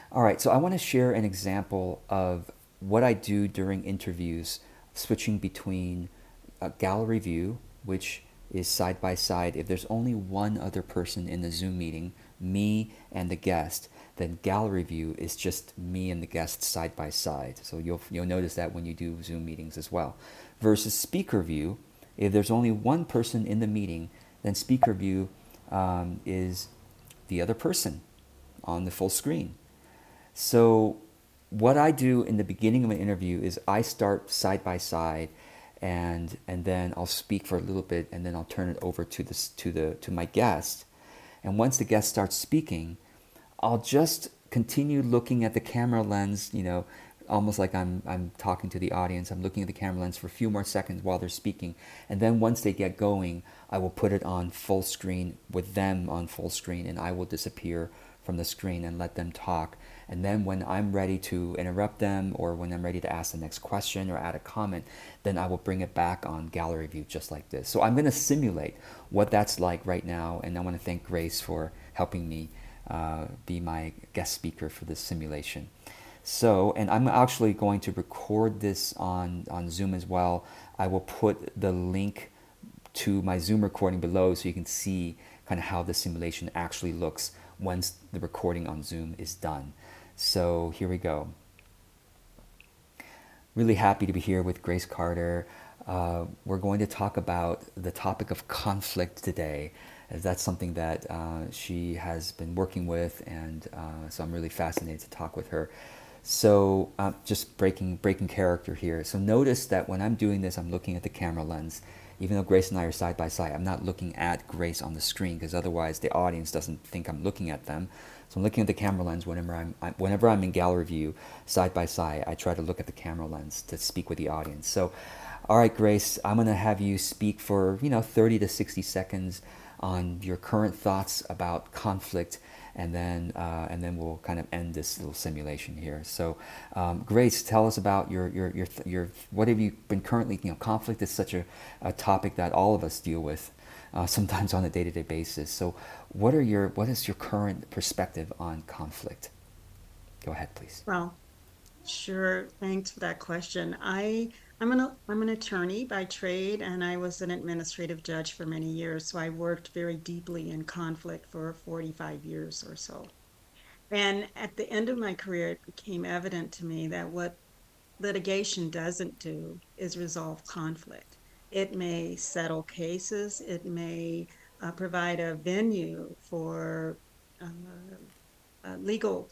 All right, so I want to share an example of what I do during interviews, switching between a gallery view, which is side by side. If there's only one other person in the Zoom meeting, me and the guest, then gallery view is just me and the guest side by side. So you'll notice that when you do Zoom meetings as well. Versus speaker view, if there's only one person in the meeting, then speaker view is the other person on the full screen. So, what I do in the beginning of an interview is I start side by side, and then I'll speak for a little bit, and then I'll turn it over to my guest. And once the guest starts speaking, I'll just continue looking at the camera lens, almost like I'm talking to the audience. I'm looking at the camera lens for a few more seconds while they're speaking. And then once they get going, I will put it on full screen with them on full screen, and I will disappear from the screen and let them talk. And then when I'm ready to interrupt them, or when I'm ready to ask the next question or add a comment, then I will bring it back on gallery view just like this. So I'm going to simulate what that's like right now, and I want to thank Grace for helping me be my guest speaker for this simulation. So, and I'm actually going to record this on Zoom as well. I will put the link to my Zoom recording below so you can see kind of how the simulation actually looks once the recording on Zoom is done. So here we go. Really happy to be here with Grace Carter. We're going to talk about the topic of conflict today, as that's something that she has been working with, and so I'm really fascinated to talk with her. So just breaking character here. So notice that when I'm doing this, I'm looking at the camera lens. Even though Grace and I are side by side, I'm not looking at Grace on the screen, because otherwise the audience doesn't think I'm looking at them. So I'm looking at the camera lens whenever I'm in gallery view, side by side. I try to look at the camera lens to speak with the audience. So, all right, Grace, I'm going to have you speak for 30 to 60 seconds on your current thoughts about conflict, and then we'll kind of end this little simulation here. So, Grace, tell us about your what have you been currently. Conflict is such a topic that all of us deal with, sometimes on a day-to-day basis. So, what is your current perspective on conflict? Go ahead, please. Well, sure. Thanks for that question. I'm an attorney by trade, and I was an administrative judge for many years. So I worked very deeply in conflict for 45 years or so. And at the end of my career, it became evident to me that what litigation doesn't do is resolve conflict. It may settle cases, it may provide a venue for uh, legal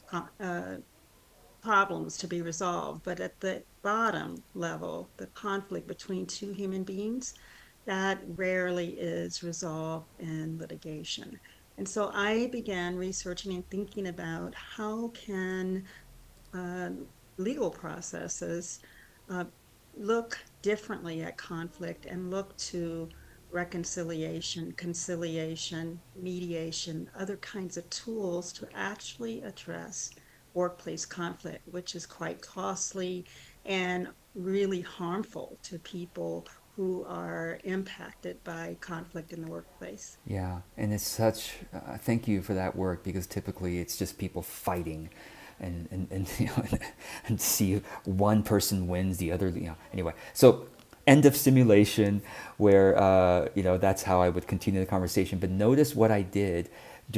problems to be resolved. But at the bottom level, the conflict between two human beings, that rarely is resolved in litigation. And so I began researching and thinking about how can uh, legal processes uh, look differently at conflict and look to reconciliation, conciliation, mediation, other kinds of tools to actually address workplace conflict, which is quite costly and really harmful to people who are impacted by conflict in the workplace. Yeah, and it's such. Thank you for that work, because typically it's just people fighting, and and see one person wins, the other. Anyway, so end of simulation, where that's how I would continue the conversation. But notice what I did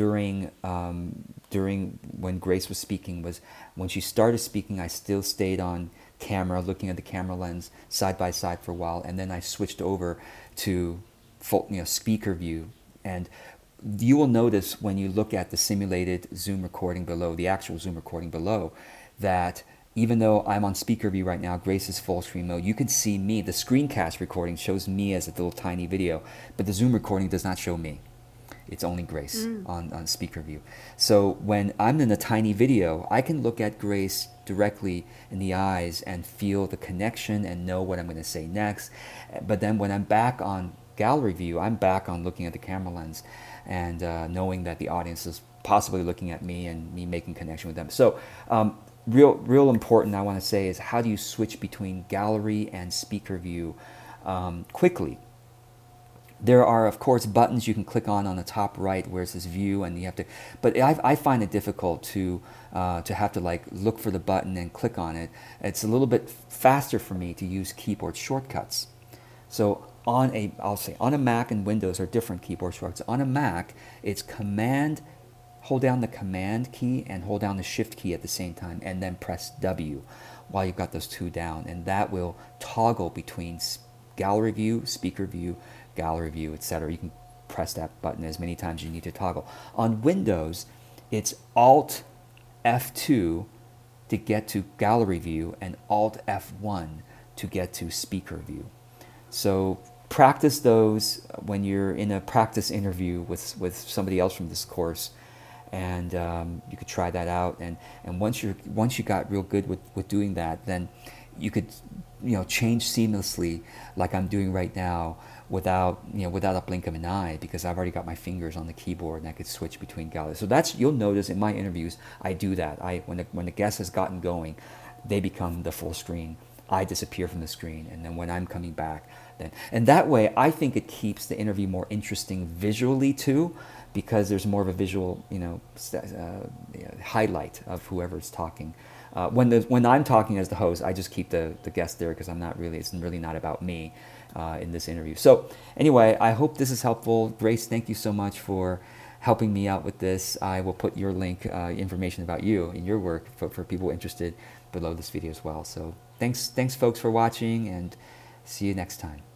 during when Grace was speaking was, when she started speaking, I still stayed on camera, looking at the camera lens side by side for a while, and then I switched over to full, speaker view. And you will notice when you look at the simulated Zoom recording below, the actual Zoom recording below, that even though I'm on speaker view right now, Grace is full screen mode, you can see me. The screencast recording shows me as a little tiny video, but the Zoom recording does not show me. It's only Grace Mm. on speaker view. So when I'm in a tiny video, I can look at Grace directly in the eyes and feel the connection and know what I'm going to say next. But then when I'm back on gallery view, I'm back on looking at the camera lens, and knowing that the audience is possibly looking at me and me making connection with them. So real important, I want to say, is how do you switch between gallery and speaker view quickly? There are, of course, buttons you can click on the top right where it says view, and you have to. But I find it difficult to have to like look for the button and click on it. It's a little bit faster for me to use keyboard shortcuts. So I'll say on a Mac and Windows are different keyboard shortcuts. On a Mac, it's Command, hold down the Command key and hold down the Shift key at the same time, and then press W while you've got those two down, and that will toggle between gallery view, speaker view, gallery view, etc. You can press that button as many times as you need to toggle. On Windows, it's Alt F2 to get to gallery view and Alt F1 to get to speaker view. So practice those when you're in a practice interview with somebody else from this course, and you could try that out. And once you got real good with doing that, then you could change seamlessly like I'm doing right now without a blink of an eye, because I've already got my fingers on the keyboard and I could switch between galleries. So you'll notice in my interviews I do that. When the guest has gotten going, they become the full screen. I disappear from the screen, and then when I'm coming back, and that way I think it keeps the interview more interesting visually too, because there's more of a visual highlight of whoever's talking. When I'm talking as the host, I just keep the guest there because it's really not about me in this interview. So anyway, I hope this is helpful. Grace, thank you so much for helping me out with this. I will put your link, information about you and your work for people interested below this video as well. So thanks folks for watching, and see you next time.